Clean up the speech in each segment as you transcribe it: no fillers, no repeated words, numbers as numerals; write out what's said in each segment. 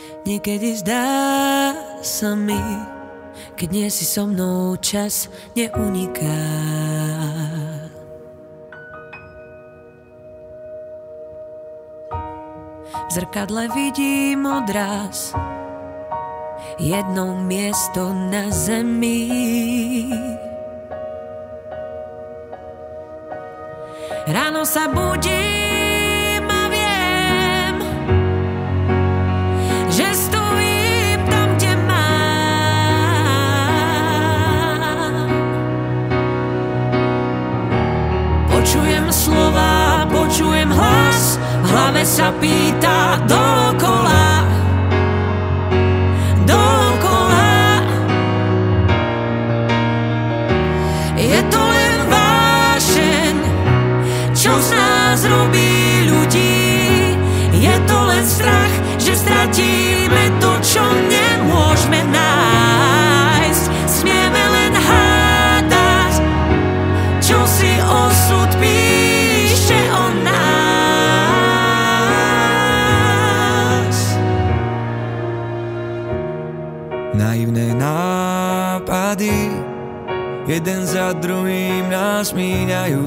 Niekedy zdá sa mi, keď nie si so mnou, čas neuniká. V zrkadle vidím odraz, jedno miesto na zemi. Ráno sa budím a viem, že stojím tam, kde mám. Počujem slova, počujem hlas, v hlave sa pýta dookola, dookola. Je to len vášeň, čo z nás robí ľudí. Je to len strach, že stratíme to, čo nemôžeme nájsť. Smieme len hádať, čo si osud píše o nás. Naivné nápady jeden za druhým nás míňajú.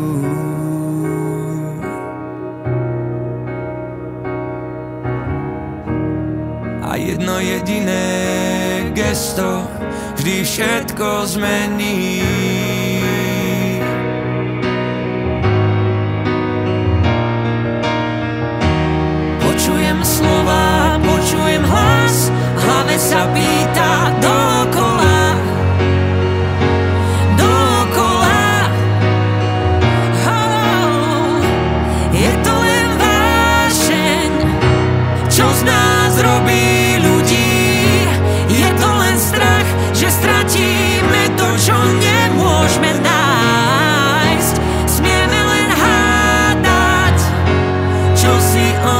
A jedno jediné gesto vždy všetko zmení. Počujem slova, počujem hlas, v hlave sa pýta dookola, dookola. Je to len vášeň, čo z nás robí ľudí. Je to len strach, že stratíme to, čo nemôžeme nájsť. Smieme len hádať, čo si